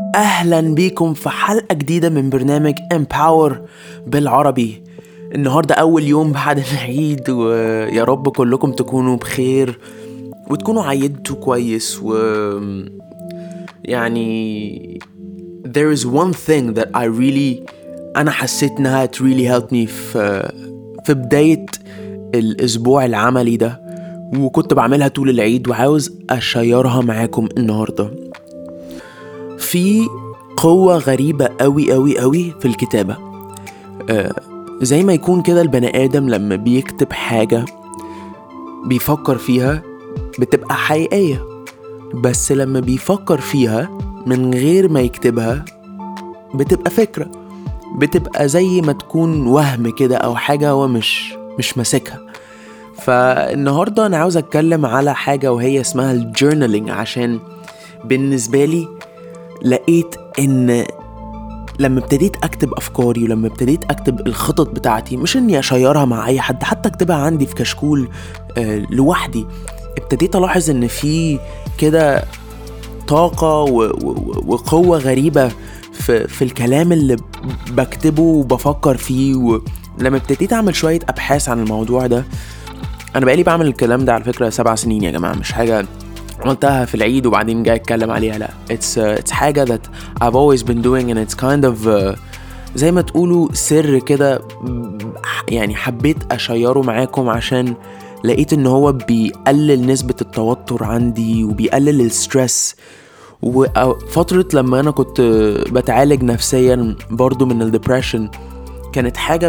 أهلا بيكم في حلقة جديدة من برنامج Empower بالعربي. النهاردة أول يوم بعد العيد، ويا رب كلكم تكونوا بخير وتكونوا عيدتوا كويس. يعني there is one thing that أنا حسيت إنها it really helped me في بداية الأسبوع العملي ده، وكنت بعملها طول العيد وعاوز أشيرها معاكم النهاردة. في قوة غريبة قوي قوي قوي في الكتابة. زي ما يكون كده البني آدم لما بيكتب حاجة بيفكر فيها بتبقى حقيقية، بس لما بيفكر فيها من غير ما يكتبها بتبقى فكرة، بتبقى زي ما تكون وهم كده أو حاجة هو مش ماسكها. فالنهاردة أنا عاوز أتكلم على حاجة وهي اسمها الجورنالينج، عشان بالنسبة لي لقيت ان لما ابتديت اكتب افكاري ولما ابتديت اكتب الخطط بتاعتي، مش اني اشيرها مع اي حد، حتى اكتبها عندي في كشكول لوحدي، ابتديت الاحظ ان في كده طاقة وقوة غريبة في الكلام اللي بكتبه وبفكر فيه. ولما ابتديت اعمل شوية ابحاث عن الموضوع ده، انا بقالي بعمل الكلام ده على فكرة 7 سنين يا جماعة، مش حاجة عملتها في العيد وبعدين جاي اتكلم عليها، لا it's حاجة that I've always been doing, and it's kind of زي ما تقولوا سر كده. يعني حبيت اشيره معاكم عشان لقيت ان هو بيقلل نسبة التوتر عندي وبيقلل السترس. وفترة لما انا كنت بتعالج نفسيا برضو من الديبريشن، كانت حاجة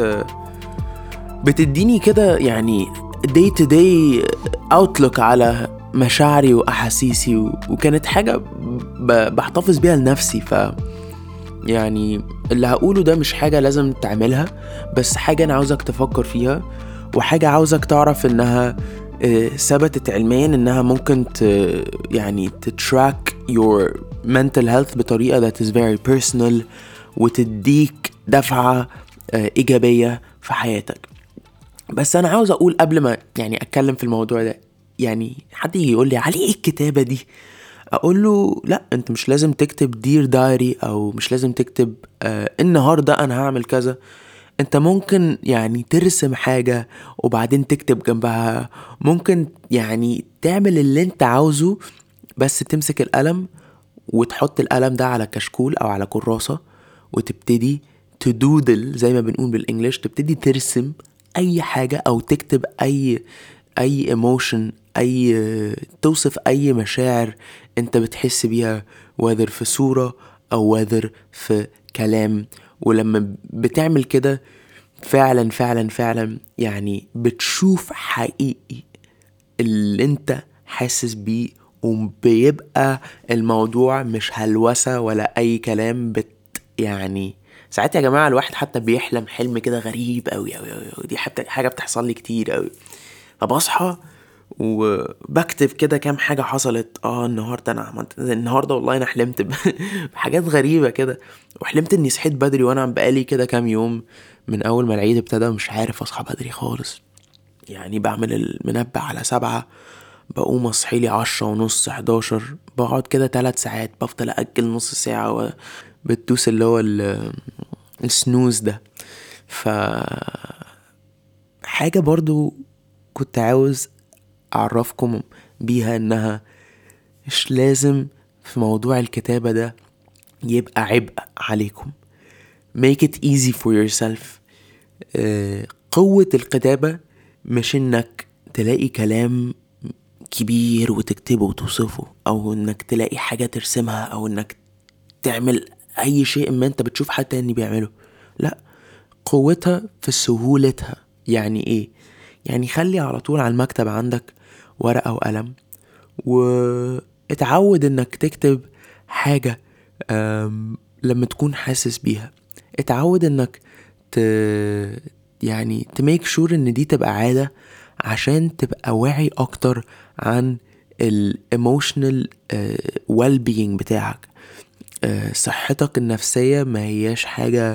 بتديني كده يعني day to day outlook على مشاعري وأحاسيسي، وكانت حاجة بحتفظ بيها لنفسي. يعني اللي هقوله ده مش حاجة لازم تعملها، بس حاجة أنا عاوزك تفكر فيها، وحاجة عاوزك تعرف إنها ثبتت علميا إنها ممكن يعني تتراك your mental health بطريقة that is very personal، وتديك دفعة إيجابية في حياتك. بس أنا عاوز أقول قبل ما يعني أتكلم في الموضوع ده، يعني حد يجي يقول لي عليه ايه الكتابة دي، اقول له لا، انت مش لازم تكتب دير دايري، او مش لازم تكتب النهاردة انا هعمل كذا. انت ممكن يعني ترسم حاجة وبعدين تكتب جنبها، ممكن يعني تعمل اللي انت عاوزه، بس تمسك القلم وتحط القلم ده على كشكول او على كراسة وتبتدي تدودل زي ما بنقول بالانجليش، تبتدي ترسم اي حاجة او تكتب اي emotion، توصف اي مشاعر انت بتحس بيها، whether في صورة او whether في كلام. ولما بتعمل كده فعلا فعلا فعلا يعني بتشوف حقيقي اللي انت حاسس بيه، وبيبقى الموضوع مش هلوسة ولا اي كلام. يعني ساعات يا جماعة الواحد حتى بيحلم حلم كده غريب قوي قوي قوي، دي حتى حاجة بتحصل لي كتير قوي. فبصحى وبكتب كده كام حاجة حصلت. النهاردة انا عملت النهاردة، والله انا حلمت بحاجات غريبة كده، وحلمت اني صحيت بدري وانا بقالي كده كام يوم من اول ما العيد ابتدى مش عارف اصحى بدري خالص. يعني بعمل المنبه على 7، بقوم اصحيلي 10:30 11، بقعد كده 3 ساعات، بفضل اجل نص ساعة بتدوس اللي هو السنوز ده. حاجة برضو كنت عاوز اعرفكم بيها، انها مش لازم في موضوع الكتابة ده يبقى عبء عليكم. make it easy for yourself. قوة الكتابة مش انك تلاقي كلام كبير وتكتبه وتوصفه، او انك تلاقي حاجة ترسمها، او انك تعمل اي شيء ما انت بتشوف حد تاني بيعمله. لا، قوتها في سهولتها. يعني ايه؟ يعني خلي على طول على المكتب عندك ورقة وقلم، واتعود انك تكتب حاجة لما تكون حاسس بيها. اتعود انك ت يعني تميك شور ان دي تبقى عادة، عشان تبقى واعي اكتر عن الايموشنال well being بتاعك. صحتك النفسية ما هياش حاجة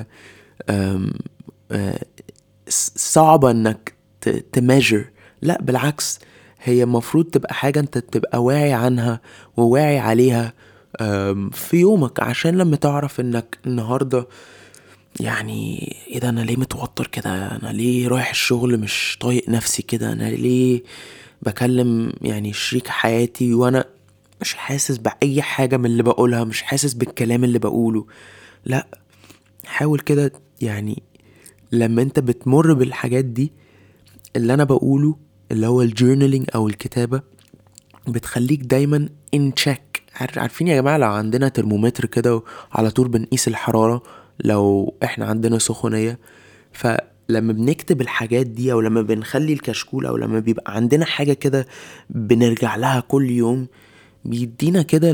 صعبة انك تميجر، لا بالعكس، هي مفروض تبقى حاجة انت تبقى واعي عنها وواعي عليها في يومك، عشان لما تعرف انك النهاردة يعني ايه ده، انا ليه متوتر كده، انا ليه رايح الشغل مش طايق نفسي كده، انا ليه بكلم يعني شريك حياتي وانا مش حاسس بأي حاجة من اللي بقولها، مش حاسس بالكلام اللي بقوله. لا، حاول كده يعني لما انت بتمر بالحاجات دي، اللي انا بقوله اللي هو الجورنالينج او الكتابة بتخليك دايما ان تشيك. عارفين يا جماعة لو عندنا ترمومتر كده على طول بنقيس الحرارة لو احنا عندنا سخونية، فلما بنكتب الحاجات دي او لما بنخلي الكشكول او لما بيبقى عندنا حاجة كده بنرجع لها كل يوم، بيدينا كده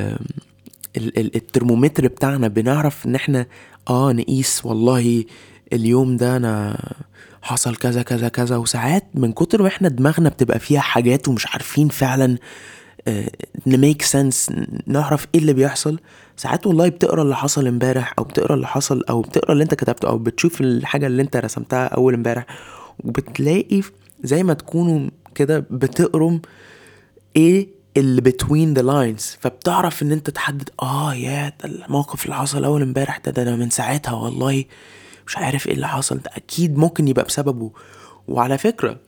الترمومتر بتاعنا، بنعرف ان احنا نقيس والله اليوم ده انا حصل كذا كذا كذا. وساعات من كتر ما احنا دماغنا بتبقى فيها حاجات ومش عارفين فعلا نميك سنس، نعرف ايه اللي بيحصل. ساعات والله بتقرا اللي حصل امبارح، او بتقرا اللي حصل، او بتقرا اللي انت كتبته، او بتشوف الحاجة اللي انت رسمتها اول امبارح، وبتلاقي زي ما تكونوا كده بتقرم ايه اللي between the lines، فبتعرف ان انت تحدد يا ده الموقف اللي حصل اول امبارح ده انا من ساعتها والله مش عارف ايه اللي حصل ده، اكيد ممكن يبقى بسببه. وعلى فكرة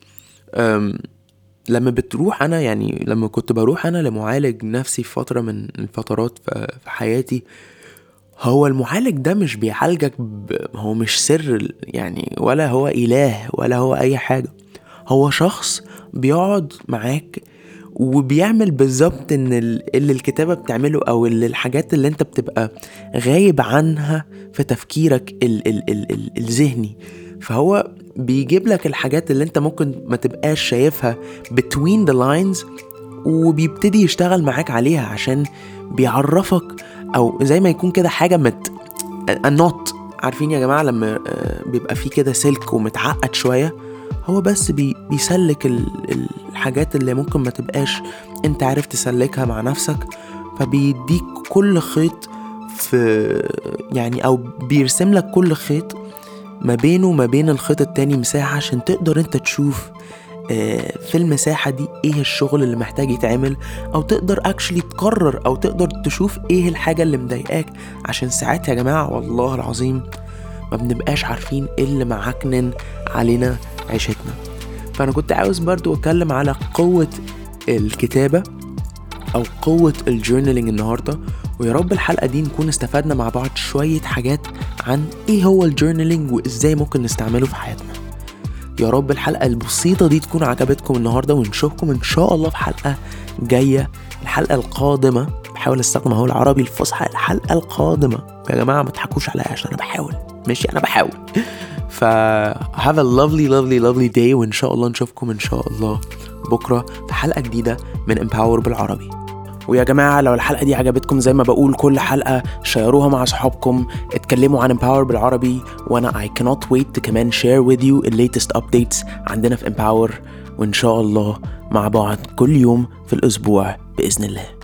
لما بتروح انا يعني لما كنت بروح انا لمعالج نفسي في فترة من الفترات في حياتي، هو المعالج ده مش بيعالجك هو مش سر يعني، ولا هو اله ولا هو اي حاجة. هو شخص بيقعد معاك وبيعمل بالظبط ان اللي الكتابة بتعمله، او اللي الحاجات اللي انت بتبقى غايب عنها في تفكيرك الذهني، فهو بيجيب لك الحاجات اللي انت ممكن ما تبقاش شايفها between the lines، وبيبتدي يشتغل معاك عليها عشان بيعرفك، او زي ما يكون كده حاجة النوت. عارفين يا جماعة لما بيبقى فيه كده سلك ومتعقد شوية، هو بس بيسلك الحاجات اللي ممكن ما تبقاش انت عارف تسلكها مع نفسك، فبيديك كل خيط في يعني، او بيرسم لك كل خيط ما بينه وما بين الخيط التاني مساحة، عشان تقدر انت تشوف في المساحة دي ايه الشغل اللي محتاج يتعمل، او تقدر اكشلي تقرر، او تقدر تشوف ايه الحاجة اللي مضايقاك. عشان ساعات يا جماعة والله العظيم ما بنبقاش عارفين ايه اللي معكنن علينا عيشتنا. فانا كنت عاوز برضو اتكلم على قوة الكتابة او قوة الجورنالينج النهاردة، ويا رب الحلقة دي نكون استفدنا مع بعض شوية حاجات عن ايه هو الجورنالينج وازاي ممكن نستعمله في حياتنا. يا رب الحلقة البسيطة دي تكون عجبتكم النهاردة، ونشوفكم ان شاء الله في حلقة جاية، الحلقة القادمة. بحاول استخدم اهو العربي الفصحى، الحلقة القادمة يا جماعة ما تضحكوش عليا عشان انا بحاول، ماشي انا بحاول. have a lovely day، وإن شاء الله نشوفكم إن شاء الله بكرة في حلقة جديدة من امباور بالعربي. ويا جماعة لو الحلقة دي عجبتكم زي ما بقول كل حلقة، شيروها مع صحابكم، اتكلموا عن امباور بالعربي، وانا I cannot wait to كمان share with you the latest updates عندنا في امباور، وإن شاء الله مع بعض كل يوم في الأسبوع بإذن الله.